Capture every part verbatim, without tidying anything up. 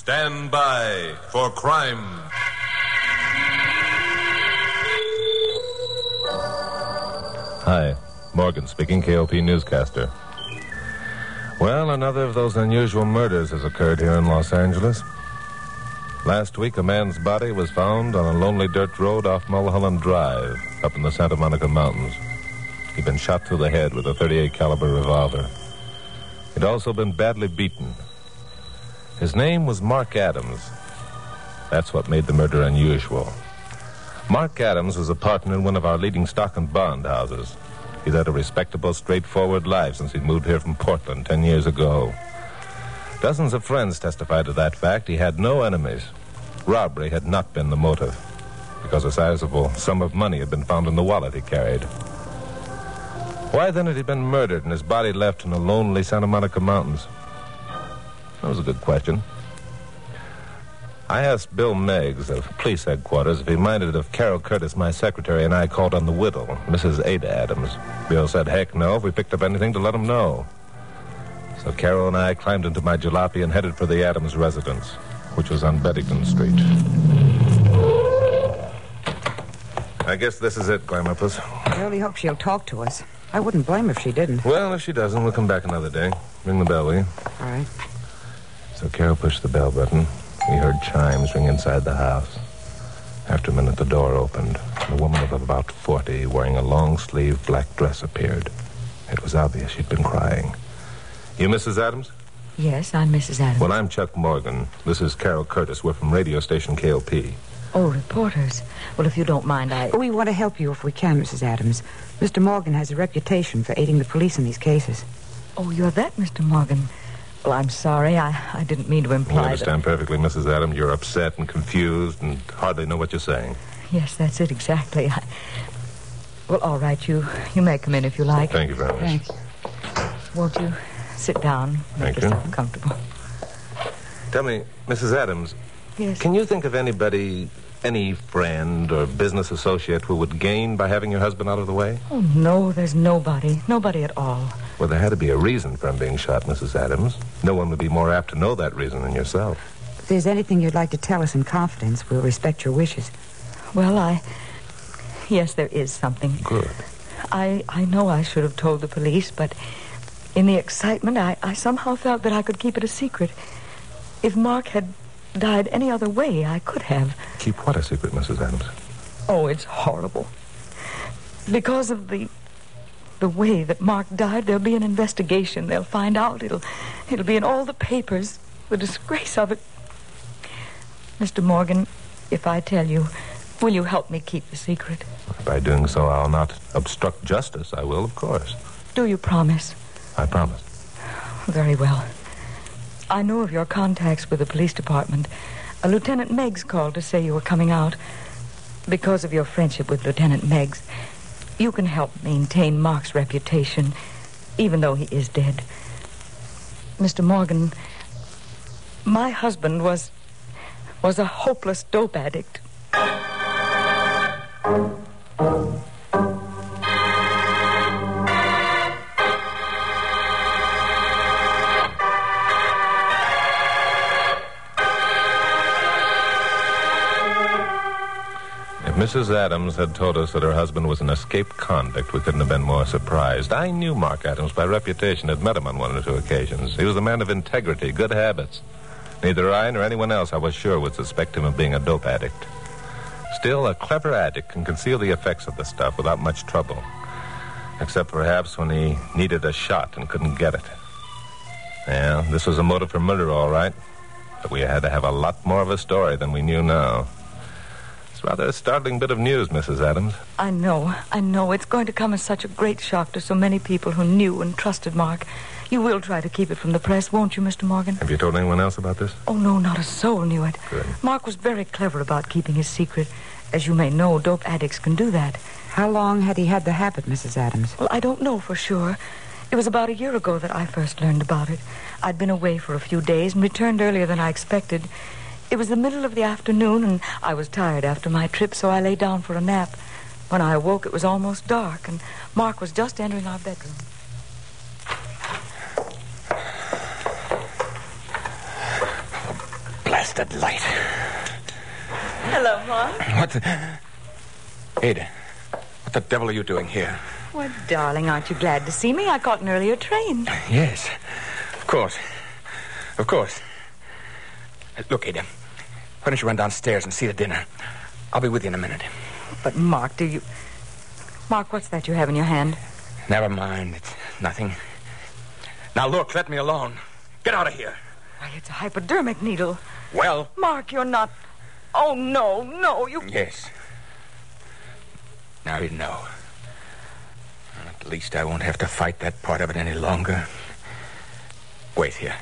Stand by for crime. Hi, Morgan speaking, K O P newscaster. Well, another of those unusual murders has occurred here in Los Angeles. Last week, a man's body was found on a lonely dirt road off Mulholland Drive, up in the Santa Monica Mountains. He'd been shot through the head with a thirty-eight caliber revolver. He'd also been badly beaten. His name was Mark Adams. That's what made the murder unusual. Mark Adams was a partner in one of our leading stock and bond houses. He'd had a respectable, straightforward life since he'd moved here from Portland ten years ago. Dozens of friends testified to that fact. He had no enemies. Robbery had not been the motive, because a sizable sum of money had been found in the wallet he carried. Why then had he been murdered and his body left in the lonely Santa Monica Mountains? That was a good question. I asked Bill Meggs of police headquarters if he minded if Carol Curtis, my secretary, and I called on the widow, Missus Ada Adams. Bill said, heck no, if we picked up anything to let him know. So Carol and I climbed into my jalopy and headed for the Adams residence, which was on Beddington Street. I guess this is it, Glamourpuss. I really hope she'll talk to us. I wouldn't blame her if she didn't. Well, if she doesn't, we'll come back another day. Ring the bell, will you? All right. So Carol pushed the bell button. We heard chimes ring inside the house. After a minute, the door opened. A woman of about forty, wearing a long-sleeved black dress, appeared. It was obvious she'd been crying. You Missus Adams? Yes, I'm Missus Adams. Well, I'm Chuck Morgan. This is Carol Curtis. We're from radio station K O P. Oh, reporters. Well, if you don't mind, I... We want to help you if we can, Missus Adams. Mister Morgan has a reputation for aiding the police in these cases. Oh, you're that, Mister Morgan. Well, I'm sorry. I, I didn't mean to imply I understand that... perfectly, Missus Adams. You're upset and confused and hardly know what you're saying. Yes, that's it, exactly. I... Well, all right, you, you may come in if you like. Thank you very much. Thanks. Won't you sit down? Make Thank you. yourself comfortable. Tell me, Missus Adams, Yes. can you think of anybody, any friend or business associate who would gain by having your husband out of the way? Oh, no, there's nobody. Nobody at all. Well, there had to be a reason for him being shot, Missus Adams. No one would be more apt to know that reason than yourself. If there's anything you'd like to tell us in confidence, we'll respect your wishes. Well, I... Yes, there is something. Good. I, I know I should have told the police, but in the excitement, I, I somehow felt that I could keep it a secret. If Mark had died any other way, I could have. Keep what a secret, Missus Adams? Oh, it's horrible. Because of the the way that Mark died, there'll be an investigation. They'll find out. It'll it'll be in all the papers. The disgrace of it. Mister Morgan, if I tell you, will you help me keep the secret? By doing so, I'll not obstruct justice. I will, of course. Do you promise? I promise. Very well. I know of your contacts with the police department. A Lieutenant Meggs called to say you were coming out. Because of your friendship with Lieutenant Meggs, you can help maintain Mark's reputation, even though he is dead. Mister Morgan, my husband was... was a hopeless dope addict. If Missus Adams had told us that her husband was an escaped convict, we couldn't have been more surprised. I knew Mark Adams by reputation, had met him on one or two occasions. He was a man of integrity, good habits. Neither I nor anyone else, I was sure, would suspect him of being a dope addict. Still, a clever addict can conceal the effects of the stuff without much trouble. Except perhaps when he needed a shot and couldn't get it. Yeah, this was a motive for murder, all right. But we had to have a lot more of a story than we knew now. It's rather a startling bit of news, Missus Adams. I know, I know. It's going to come as such a great shock to so many people who knew and trusted Mark. You will try to keep it from the press, won't you, Mister Morgan? Have you told anyone else about this? Oh, no, not a soul knew it. Good. Mark was very clever about keeping his secret. As you may know, dope addicts can do that. How long had he had the habit, Missus Adams? Well, I don't know for sure. It was about a year ago that I first learned about it. I'd been away for a few days and returned earlier than I expected. It was the middle of the afternoon, and I was tired after my trip, so I lay down for a nap. When I awoke, it was almost dark, and Mark was just entering our bedroom. blasted light. Hello, Mark. What the... Ada, what the devil are you doing here? Well, darling, aren't you glad to see me? I caught an earlier train. Yes, of course. Of course. Look, Ada, why don't you run downstairs and see to dinner? I'll be with you in a minute. But, Mark, do you... Mark, what's that you have in your hand? Never mind. It's nothing. Now, look, let me alone. Get out of here. Why, it's a hypodermic needle. Well... Mark, you're not... Oh, no, no, you... Yes. Now you know. At least I won't have to fight that part of it any longer. Wait here.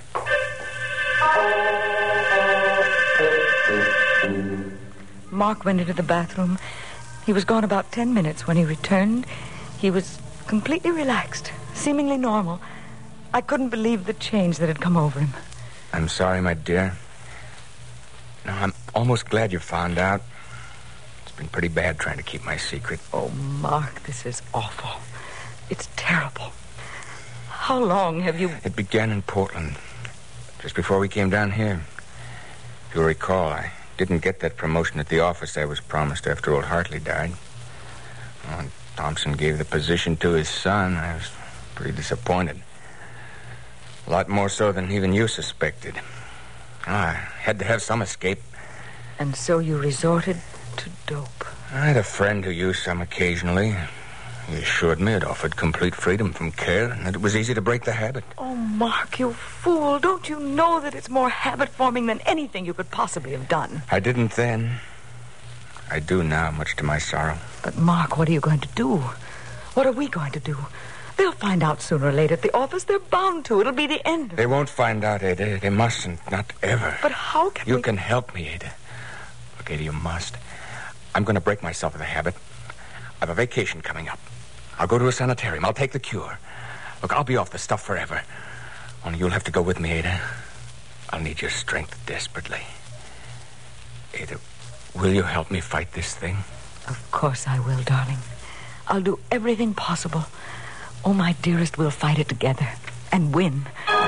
Mark went into the bathroom. He was gone about ten minutes. When he returned, he was completely relaxed, seemingly normal. I couldn't believe the change that had come over him. I'm sorry, my dear. No, I'm almost glad you found out. It's been pretty bad trying to keep my secret. Oh, Mark, this is awful. It's terrible. How long have you... It began in Portland, just before we came down here. If you'll recall, I didn't get that promotion at the office I was promised after old Hartley died. When Thompson gave the position to his son, I was pretty disappointed. A lot more so than even you suspected. I had to have some escape. And so you resorted to dope. I had a friend who used some occasionally. He assured me it offered complete freedom from care and that it was easy to break the habit. Oh, Mark, you fool. Don't you know that it's more habit-forming than anything you could possibly have done? I didn't then. I do now, much to my sorrow. But, Mark, what are you going to do? What are we going to do? They'll find out sooner or later at the office. They're bound to. It'll be the end of They it. won't find out, Ada. They mustn't. Not ever. But how can You we... can help me, Ada. Look, Ada, you must. I'm going to break myself of the habit. I've a vacation coming up. I'll go to a sanitarium. I'll take the cure. Look, I'll be off the stuff forever. Only you'll have to go with me, Ada. I'll need your strength desperately. Ada, will you help me fight this thing? Of course I will, darling. I'll do everything possible. Oh, my dearest, we'll fight it together and win.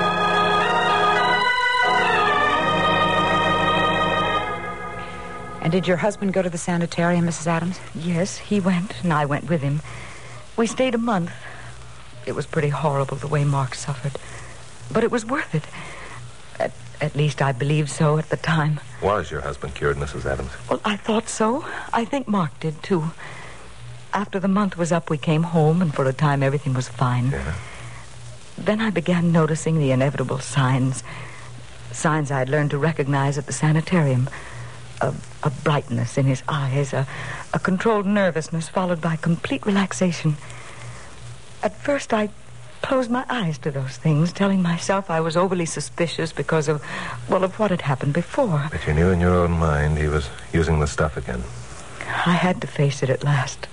And did your husband go to the sanitarium, Missus Adams? Yes, he went, and I went with him. We stayed a month. It was pretty horrible the way Mark suffered. But it was worth it. At, at least I believed so at the time. Was your husband cured, Missus Adams? Well, I thought so. I think Mark did, too. After the month was up, we came home, and for a time everything was fine. Yeah. Then I began noticing the inevitable signs. Signs I'd learned to recognize at the sanitarium. A, a brightness in his eyes, a, a controlled nervousness followed by complete relaxation. At first, I closed my eyes to those things, telling myself I was overly suspicious because of, well, of what had happened before. But you knew in your own mind he was using the stuff again. I had to face it at last.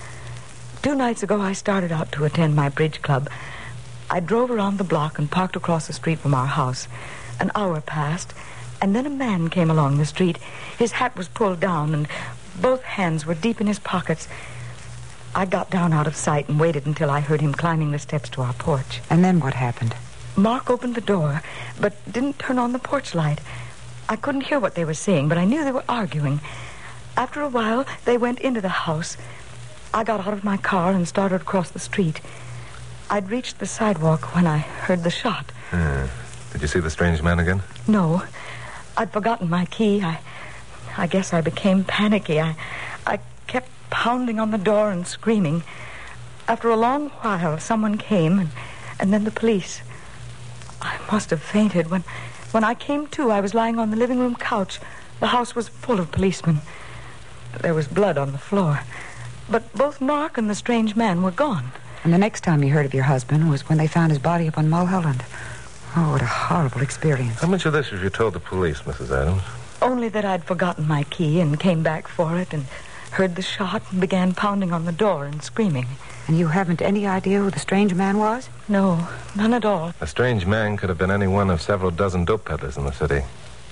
Two nights ago, I started out to attend my bridge club. I drove around the block and parked across the street from our house. An hour passed, and then a man came along the street. His hat was pulled down, and both hands were deep in his pockets. I got down out of sight and waited until I heard him climbing the steps to our porch. And then what happened? Mark opened the door, but didn't turn on the porch light. I couldn't hear what they were saying, but I knew they were arguing. After a while, they went into the house. I got out of my car and started across the street. I'd reached the sidewalk when I heard the shot. Uh, did you see the strange man again? No. I'd forgotten my key. I I guess I became panicky. I, I kept pounding on the door and screaming. After a long while, someone came, and, and then the police. I must have fainted. When, when I came to, I was lying on the living room couch. The house was full of policemen. There was blood on the floor. But both Mark and the strange man were gone. And the next time you heard of your husband was when they found his body up on Mulholland. Oh, what a horrible experience. How much of this have you told the police, Missus Adams? Only that I'd forgotten my key and came back for it and heard the shot and began pounding on the door and screaming. And you haven't any idea who the strange man was? No, none at all. A strange man could have been any one of several dozen dope peddlers in the city.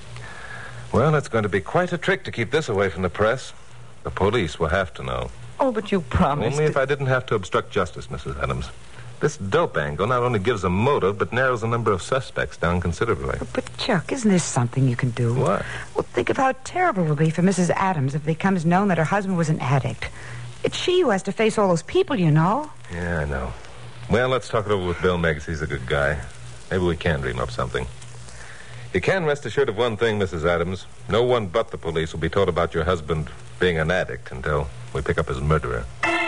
Well, it's going to be quite a trick to keep this away from the press. The police will have to know. Oh, but you promised. Only if I didn't have to obstruct justice, Missus Adams. This dope angle not only gives a motive, but narrows the number of suspects down considerably. But, Chuck, isn't this something you can do? What? Well, think of how terrible it will be for Missus Adams if it becomes known that her husband was an addict. It's she who has to face all those people, you know. Yeah, I know. Well, let's talk it over with Bill Meggs. He's a good guy. Maybe we can dream up something. You can rest assured of one thing, Missus Adams. No one but the police will be told about your husband being an addict until we pick up his murderer.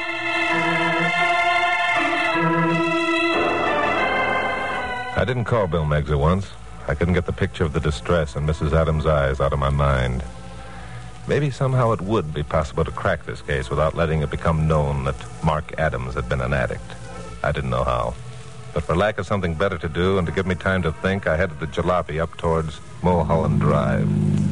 I didn't call Bill Meggs at once. I couldn't get the picture of the distress in Missus Adams' eyes out of my mind. Maybe somehow it would be possible to crack this case without letting it become known that Mark Adams had been an addict. I didn't know how. But for lack of something better to do and to give me time to think, I headed the jalopy up towards Mulholland Drive.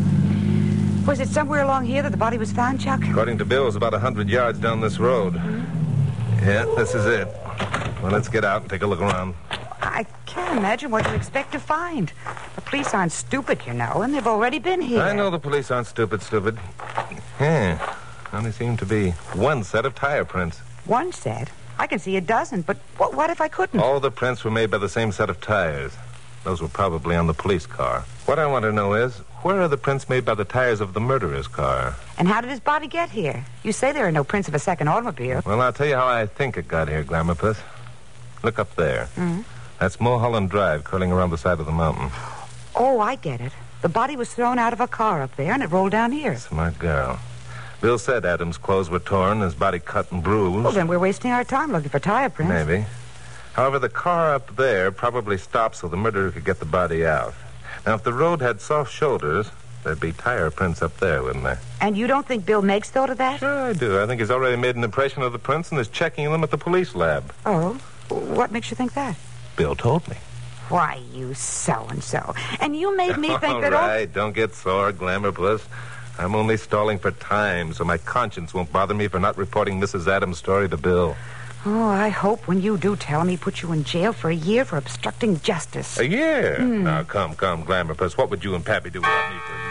Was it somewhere along here that the body was found, Chuck? According to Bill, it was about a hundred yards down this road. Yeah, this is it. Well, let's get out and take a look around. I can't imagine what you expect to find. The police aren't stupid, you know, and they've already been here. I know the police aren't stupid, stupid. Yeah, only seem to be one set of tire prints. One set? I can see a dozen, but what, what if I couldn't? All the prints were made by the same set of tires. Those were probably on the police car. What I want to know is, where are the prints made by the tires of the murderer's car? And how did his body get here? You say there are no prints of a second automobile. Well, I'll tell you how I think it got here, Glamourpuss. Look up there. Mm-hmm. That's Mulholland Drive, curling around the side of the mountain. Oh, I get it. The body was thrown out of a car up there, and it rolled down here. Smart girl. Bill said Adams' clothes were torn, his body cut and bruised. Well, then we're wasting our time looking for tire prints. Maybe. However, the car up there probably stopped so the murderer could get the body out. Now, if the road had soft shoulders, there'd be tire prints up there, wouldn't there? And you don't think Bill Meggs thought of that? Sure I do. I think he's already made an impression of the prints and is checking them at the police lab. Oh? What makes you think that? Bill told me. Why, you so-and-so. And you made me think all that... All right, don't get sore, Glamourpuss. I'm only stalling for time, so my conscience won't bother me for not reporting Missus Adams' story to Bill. Oh, I hope when you do tell him he puts you in jail for a year for obstructing justice. A year? Hmm. Now, come, come, Glamourpuss. What would you and Pappy do without me for a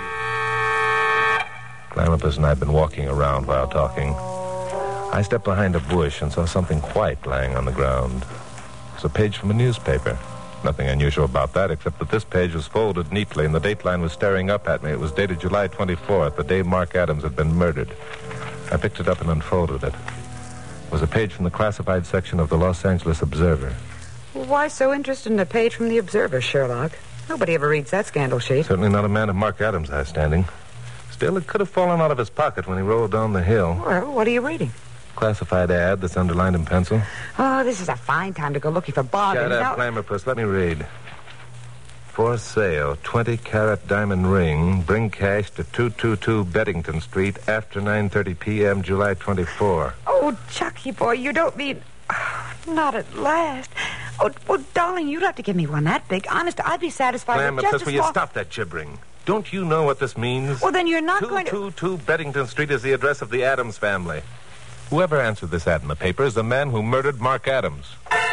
year? Glamourpuss and I had been walking around while talking. I stepped behind a bush and saw something white lying on the ground. It was a page from a newspaper. Nothing unusual about that, except that this page was folded neatly and the date line was staring up at me. It was dated July twenty-fourth, the day Mark Adams had been murdered. I picked it up and unfolded it. It was a page from the classified section of the Los Angeles Observer. Well, why so interested in a page from the Observer, Sherlock? Nobody ever reads that scandal sheet. Certainly not a man of Mark Adams' high standing. Still, it could have fallen out of his pocket when he rolled down the hill. Well, what are you reading? Classified ad that's underlined in pencil. Oh, this is a fine time to go looking for bargains. Shut up, Glamourpuss. Let me read. For sale, twenty-carat diamond ring. Bring cash to two two two Beddington Street after nine thirty p.m. July twenty-fourth. Oh, Chucky boy, you don't mean... Oh, not at last. Oh, well, darling, you'd have to give me one that big. Honest, I'd be satisfied with just Glamourpuss, as will you long... stop that gibbering? Don't you know what this means? Well, then you're not going to... two two two Beddington Street is the address of the Adams family. Whoever answered this ad in the paper is the man who murdered Mark Adams.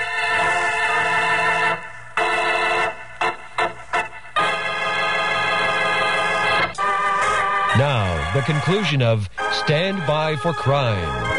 Now, the conclusion of Stand By for Crime.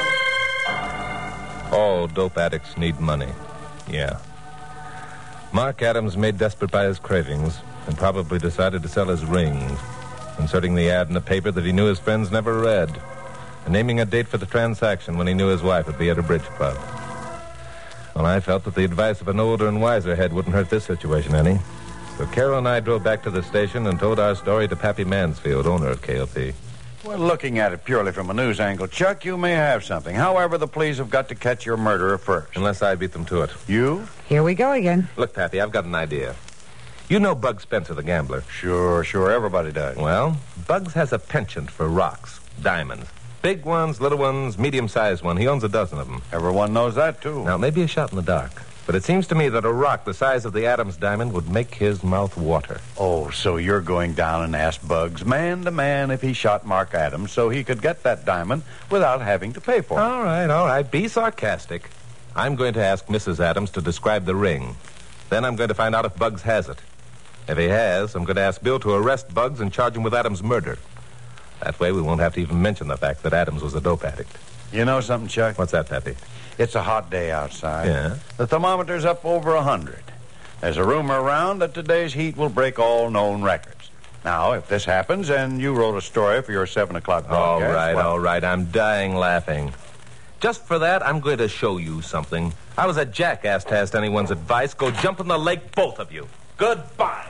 All dope addicts need money. Yeah. Mark Adams, made desperate by his cravings, and probably decided to sell his rings, inserting the ad in a paper that he knew his friends never read, and naming a date for the transaction when he knew his wife would be at a bridge club. Well, I felt that the advice of an older and wiser head wouldn't hurt this situation any. So Carol and I drove back to the station and told our story to Pappy Mansfield, owner of K L P. Well, looking at it purely from a news angle, Chuck, you may have something. However, the police have got to catch your murderer first. Unless I beat them to it. You? Here we go again. Look, Pappy, I've got an idea. You know Bug Spencer, the gambler. Sure, sure, everybody does. Well, Bugs has a penchant for rocks, diamonds. Big ones, little ones, medium-sized one. He owns a dozen of them. Everyone knows that, too. Now, it may be a shot in the dark, but it seems to me that a rock the size of the Adams diamond would make his mouth water. Oh, so you're going down and ask Bugs, man to man, if he shot Mark Adams so he could get that diamond without having to pay for it. All right, all right. Be sarcastic. I'm going to ask Missus Adams to describe the ring. Then I'm going to find out if Bugs has it. If he has, I'm going to ask Bill to arrest Bugs and charge him with Adams' murder. That way we won't have to even mention the fact that Adams was a dope addict. You know something, Chuck? What's that, Pappy? It's a hot day outside. Yeah? The thermometer's up over a hundred. There's a rumor around that today's heat will break all known records. Now, if this happens and you wrote a story for your seven o'clock All broadcast... right, well, all right. I'm dying laughing. Just for that, I'm going to show you something. I was a jackass to ask anyone's advice. Go jump in the lake, both of you. Goodbye.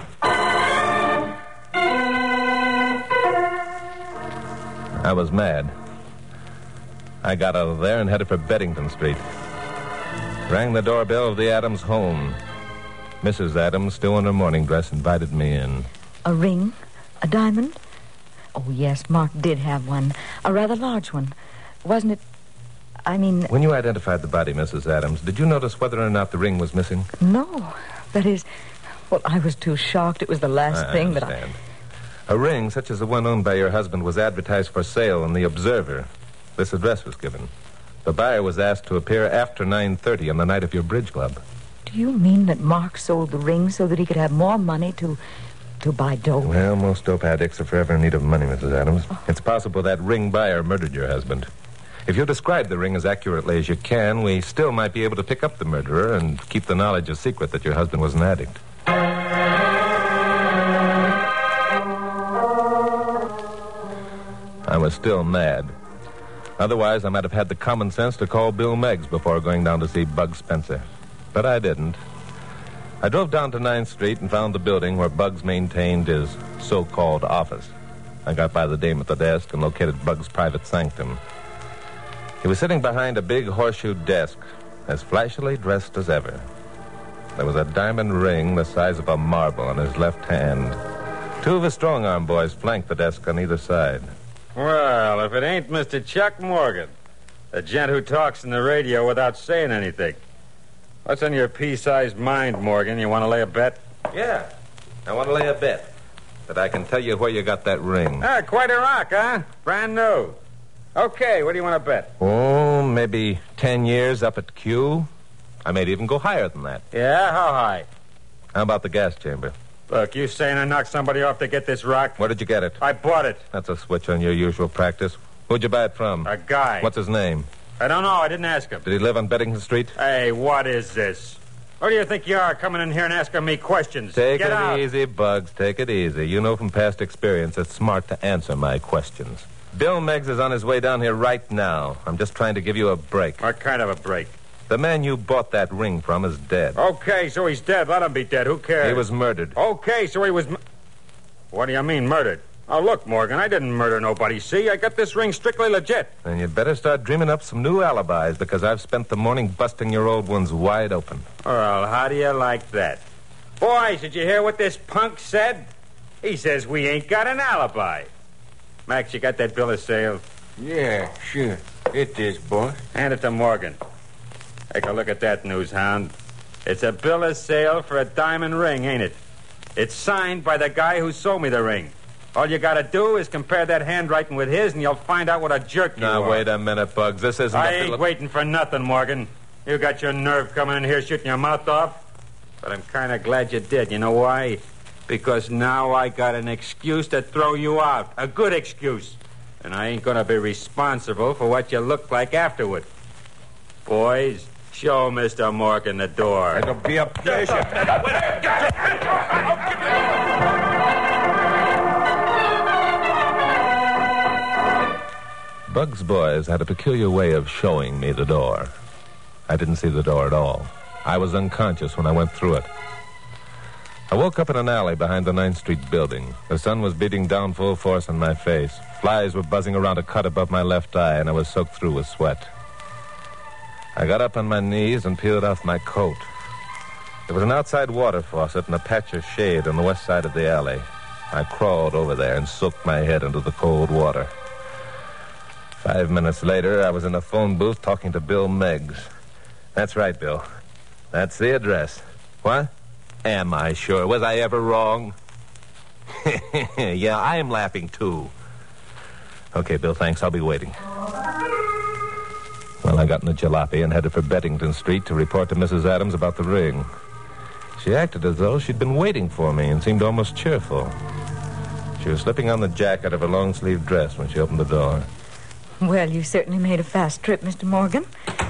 I was mad. I got out of there and headed for Beddington Street. Rang the doorbell of the Adams home. Missus Adams, still in her morning dress, invited me in. A ring? A diamond? Oh, yes, Mark did have one. A rather large one. Wasn't it... I mean... When you identified the body, Missus Adams, did you notice whether or not the ring was missing? No. That is... Well, I was too shocked. It was the last I thing that understand. I... A ring, such as the one owned by your husband, was advertised for sale in the Observer. This address was given. The buyer was asked to appear after nine thirty on the night of your bridge club. Do you mean that Mark sold the ring so that he could have more money to... to buy dope? Well, most dope addicts are forever in need of money, Missus Adams. Oh. It's possible that ring buyer murdered your husband. If you describe the ring as accurately as you can, we still might be able to pick up the murderer and keep the knowledge a secret that your husband was an addict. I was still mad. Otherwise, I might have had the common sense to call Bill Meggs before going down to see Bugs Spencer. But I didn't. I drove down to ninth Street and found the building where Bugs maintained his so-called office. I got by the dame at the desk and located Bugs' private sanctum. He was sitting behind a big horseshoe desk, as flashily dressed as ever. There was a diamond ring the size of a marble on his left hand. Two of his strong-arm boys flanked the desk on either side. Well, if it ain't Mister Chuck Morgan, the gent who talks in the radio without saying anything. What's on your pea-sized mind, Morgan? You want to lay a bet? Yeah, I want to lay a bet that I can tell you where you got that ring. Ah, quite a rock, huh? Brand new. Okay, what do you want to bet? Oh, maybe ten years up at Q. I may even go higher than that. Yeah, how high? How about the gas chamber? Look, you saying I knocked somebody off to get this rock? Where did you get it? I bought it. That's a switch on your usual practice. Who'd you buy it from? A guy. What's his name? I don't know. I didn't ask him. Did he live on Beddington Street? Hey, what is this? Who do you think you are coming in here and asking me questions? Take Get it out. easy, Bugs. Take it easy. You know from past experience it's smart to answer my questions. Bill Meggs is on his way down here right now. I'm just trying to give you a break. What kind of a break? The man you bought that ring from is dead. Okay, so he's dead. Let him be dead. Who cares? He was murdered. Okay, so he was... Mu- what do you mean, murdered? Oh, look, Morgan, I didn't murder nobody, see? I got this ring strictly legit. Then you'd better start dreaming up some new alibis, because I've spent the morning busting your old ones wide open. Well, how do you like that? Boys, did you hear what this punk said? He says we ain't got an alibi. Max, you got that bill of sale? Yeah, sure. It is, boss. Hand it to Morgan. Take a look at that, news hound. It's a bill of sale for a diamond ring, ain't it? It's signed by the guy who sold me the ring. All you gotta do is compare that handwriting with his, and you'll find out what a jerk you now, are. Now, wait a minute, Bugs. This isn't I a ain't bill of... waiting for nothing, Morgan. You got your nerve coming in here shooting your mouth off. But I'm kind of glad you did. You know why? Because now I got an excuse to throw you out. A good excuse. And I ain't gonna be responsible for what you look like afterward. Boys, show Mister Morgan the door. It'll be a pleasure. Bugs' boys had a peculiar way of showing me the door. I didn't see the door at all. I was unconscious when I went through it. I woke up in an alley behind the ninth Street building. The sun was beating down full force on my face. Flies were buzzing around a cut above my left eye, and I was soaked through with sweat. I got up on my knees and peeled off my coat. There was an outside water faucet and a patch of shade on the west side of the alley. I crawled over there and soaked my head into the cold water. Five minutes later, I was in a phone booth talking to Bill Meggs. That's right, Bill. That's the address. What? Am I sure? Was I ever wrong? Yeah, I'm laughing, too. Okay, Bill, thanks. I'll be waiting. Well, I got in a jalopy and headed for Beddington Street to report to Missus Adams about the ring. She acted as though she'd been waiting for me and seemed almost cheerful. She was slipping on the jacket of her long-sleeved dress when she opened the door. Well, you certainly made a fast trip, Mister Morgan.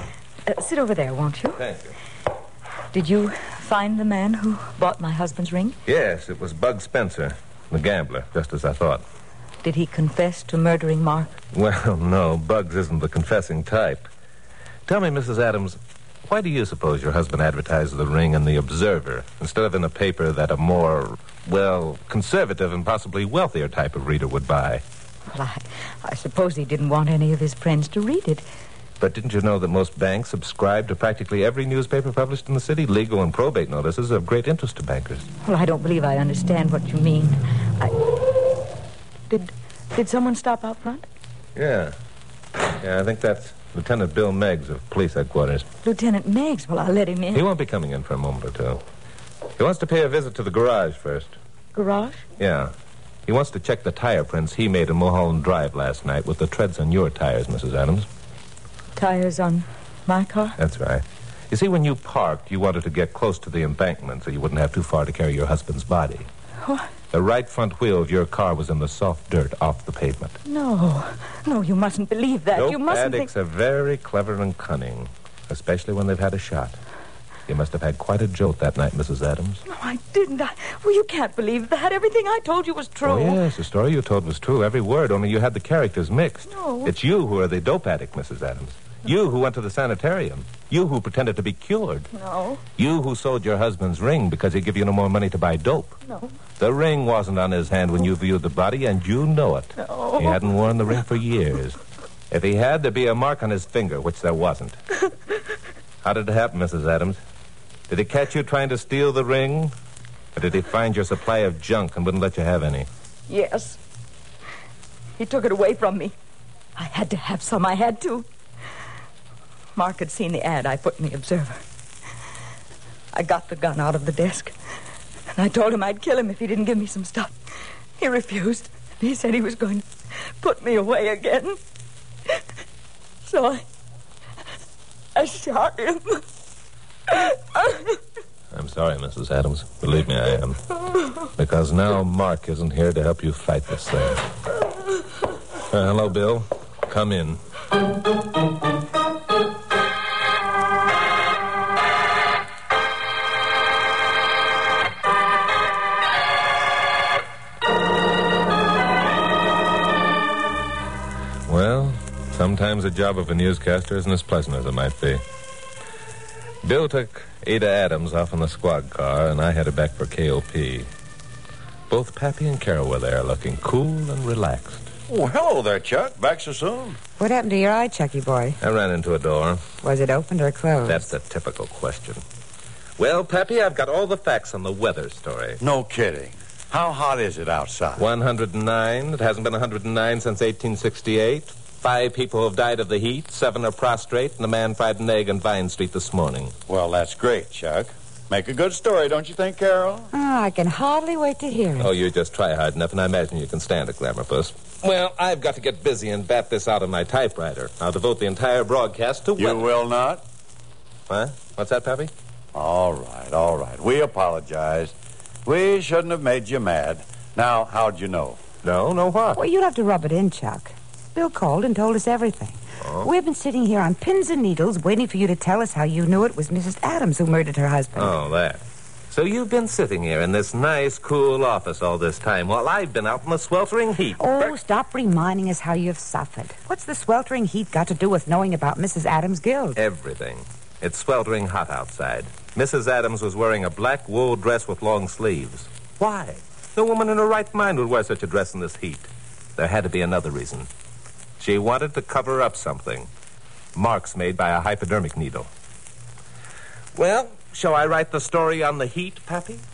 Uh, sit over there, won't you? Thank you. Did you find the man who bought my husband's ring? Yes, it was Bug Spencer, the gambler, just as I thought. Did he confess to murdering Mark? Well, no, Bugs isn't the confessing type. Tell me, Missus Adams, why do you suppose your husband advertised the ring in the Observer instead of in a paper that a more, well, conservative and possibly wealthier type of reader would buy? Well, I, I suppose he didn't want any of his friends to read it. But didn't you know that most banks subscribe to practically every newspaper published in the city? Legal and probate notices are of great interest to bankers. Well, I don't believe I understand what you mean. I... Did, did someone stop out front? Yeah. Yeah, I think that's Lieutenant Bill Meggs of police headquarters. Lieutenant Meggs? Well, I'll let him in. He won't be coming in for a moment or two. He wants to pay a visit to the garage first. Garage? Yeah. He wants to check the tire prints he made in Mulholland Drive last night with the treads on your tires, Missus Adams. Tires on my car? That's right. You see, when you parked, you wanted to get close to the embankment so you wouldn't have too far to carry your husband's body. What? The right front wheel of your car was in the soft dirt off the pavement. No. No, you mustn't believe that. Nope, you mustn't addicts think... are very clever and cunning, especially when they've had a shot. You must have had quite a jolt that night, Missus Adams. No, I didn't. I... Well, you can't believe that. Everything I told you was true. Oh, yes, the story you told was true, every word, only you had the characters mixed. No. It's you who are the dope addict, Missus Adams. You who went to the sanitarium. You who pretended to be cured. No. You who sold your husband's ring because he'd give you no more money to buy dope. No. The ring wasn't on his hand when you viewed the body, and you know it. No. He hadn't worn the ring for years. If he had, there'd be a mark on his finger, which there wasn't. How did it happen, Missus Adams? Did he catch you trying to steal the ring? Or did he find your supply of junk and wouldn't let you have any? Yes. He took it away from me. I had to have some. I had to. Mark had seen the ad I put in the Observer. I got the gun out of the desk, and I told him I'd kill him if he didn't give me some stuff. He refused. He said he was going to put me away again. So I... I shot him. I'm sorry, Missus Adams. Believe me, I am. Because now Mark isn't here to help you fight this thing. Uh, hello, Bill. Come in. Well, sometimes the job of a newscaster isn't as pleasant as it might be. Bill took Ada Adams off in the squad car, and I headed back for K O P. Both Pappy and Carol were there, looking cool and relaxed. Oh, hello there, Chuck. Back so soon? What happened to your eye, Chucky boy? I ran into a door. Was it opened or closed? That's the typical question. Well, Pappy, I've got all the facts on the weather story. No kidding. How hot is it outside? one hundred nine. It hasn't been one hundred nine since eighteen sixty-eight. Five people have died of the heat. Seven are prostrate, and a man fried an egg on Vine Street this morning. Well, that's great, Chuck. Make a good story, don't you think, Carol? Oh, I can hardly wait to hear it. Oh, you just try hard enough, and I imagine you can stand it, Glamour Puss. Well, I've got to get busy and bat this out on my typewriter. I'll devote the entire broadcast to You weather. will not? What? What's that, Pappy? All right, all right. We apologize. We shouldn't have made you mad. Now, how'd you know? No, no what? Well, you'll have to rub it in, Chuck. Bill called and told us everything. Oh? We've been sitting here on pins and needles waiting for you to tell us how you knew it was Missus Adams who murdered her husband. Oh, that. So you've been sitting here in this nice, cool office all this time while I've been out in the sweltering heat. Oh, stop reminding us how you've suffered. What's the sweltering heat got to do with knowing about Missus Adams' guilt? Everything. It's sweltering hot outside. Missus Adams was wearing a black wool dress with long sleeves. Why? No woman in her right mind would wear such a dress in this heat. There had to be another reason. She wanted to cover up something. Marks made by a hypodermic needle. Well, shall I write the story on the heat, Pappy?